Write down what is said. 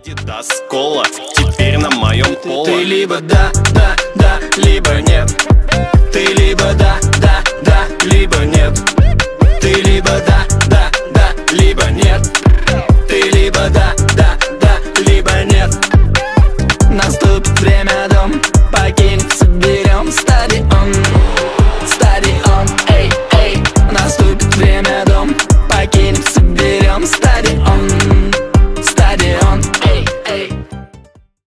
Adidas Кола теперь на моем поло. Ты либо да, да, да, либо нет. Ты либо да,